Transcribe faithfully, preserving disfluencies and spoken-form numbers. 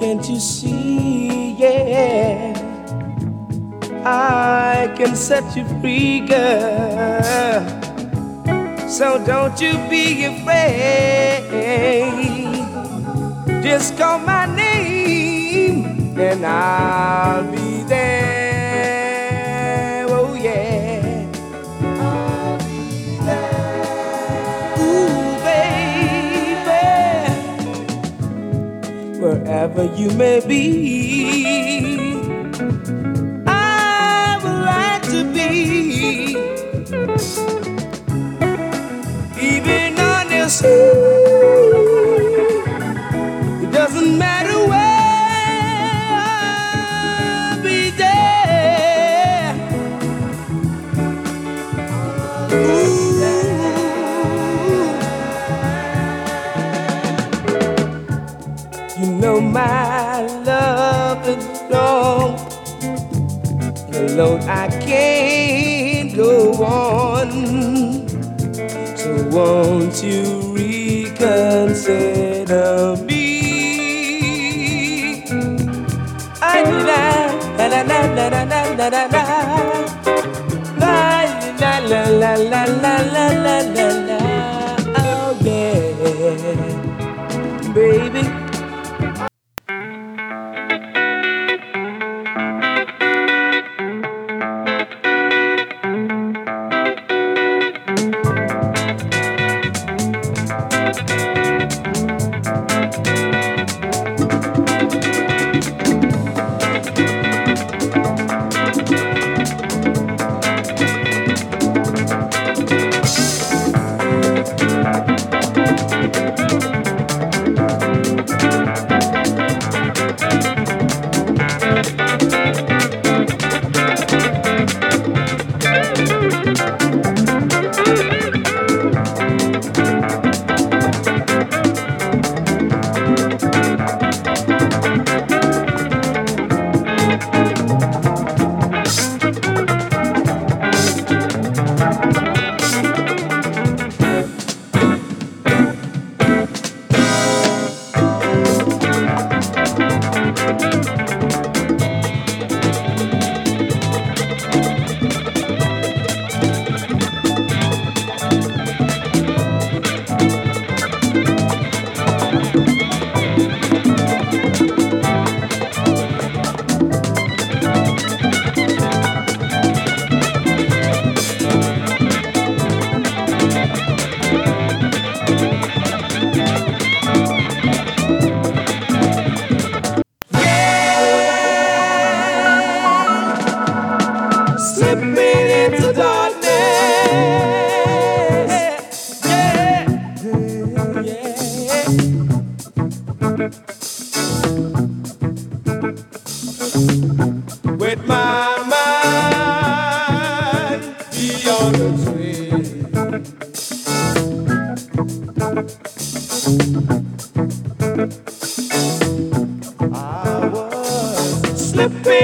Can't you see, yeah, I can set you free, girl. So don't you be afraid. Just call my name and I'll be there. Oh yeah. I'll be there. Ooh, baby, wherever you may be, I would like to be. Even on the sea, it doesn't matter where, I'll be there. Ooh. You know my love is strong, and alone I can't go on. So won't you reconsider me? I la la la la la la la la la la la la la la la la la la. Oh yeah, baby. With my mind beyond the tree, I was slipping